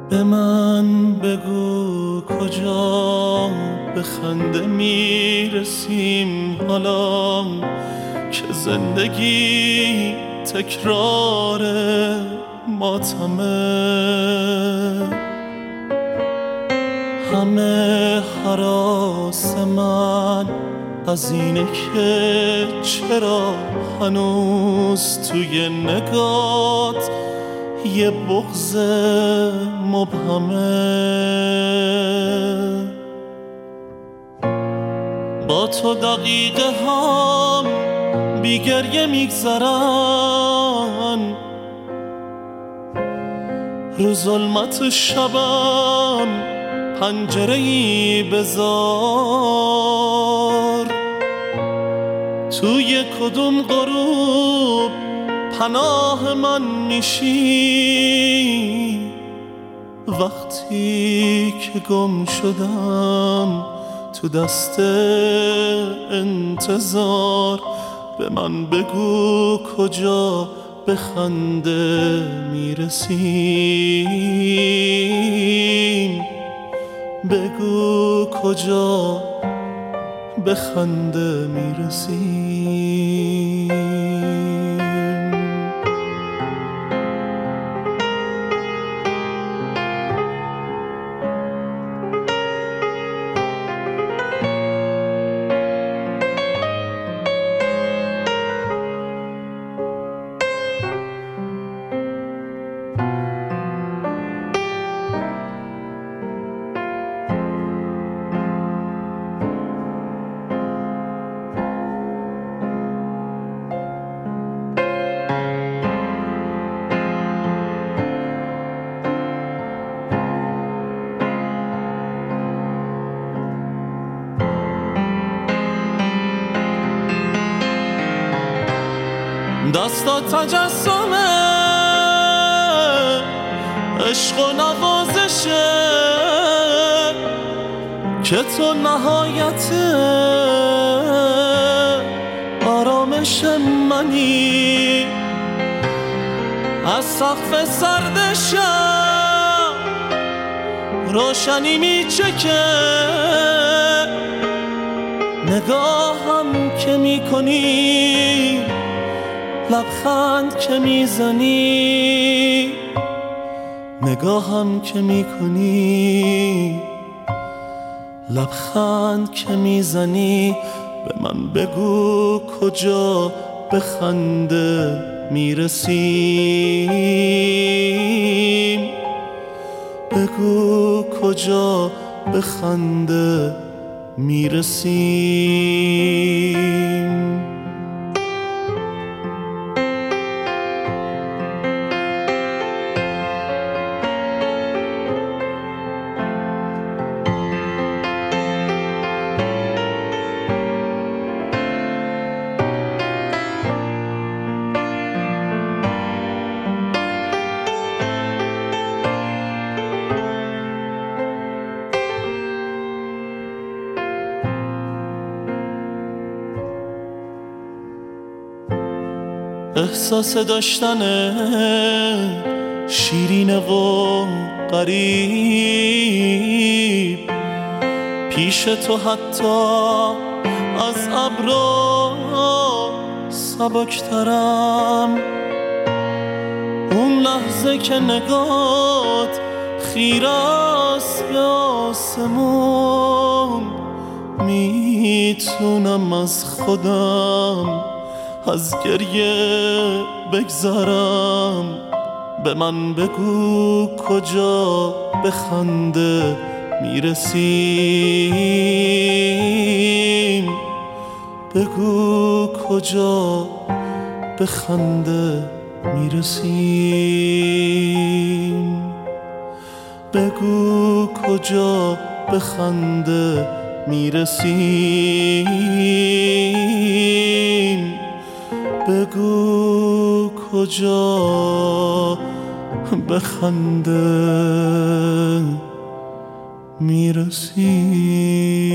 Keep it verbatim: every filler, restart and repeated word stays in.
به من بگو کجا به خنده میرسیم حالا که زندگی تکرار ماتمه. همه هراس من از اینه که چرا هنوز توی نگات یه بغض مبهمه. با تو دقیقه هم بی گریه میگذرن، رو ظلمت شبم پنجره‌ای بذار. توی کدوم غروب پناه من میشی وقتی که گم شدم تو دست انتظار. به من بگو کجا به خنده میرسیم، بگو کجا به خنده میرسیم. دستا تجسمه عشق و نوازشه که تو نهایت آرامش منی. از سقف سردشم روشنی میچکه نگاهم که میکنی، لبخند که میزنی نگاهم که میکنی، لبخند که میزنی. به من بگو کجا به خنده میرسیم، بگو کجا به خنده میرسیم. احساس داشتن شیرین و غریب پیش تو حتی از ابرا سبکترم. اون لحظه که نگات خیره است به آسمون میتونم از خودم از گریه بگذرم. به من بگو کجا به خنده میرسیم، بگو کجا به خنده میرسیم، بگو کجا به خنده میرسیم، بگو کجا به خنده میرسیم.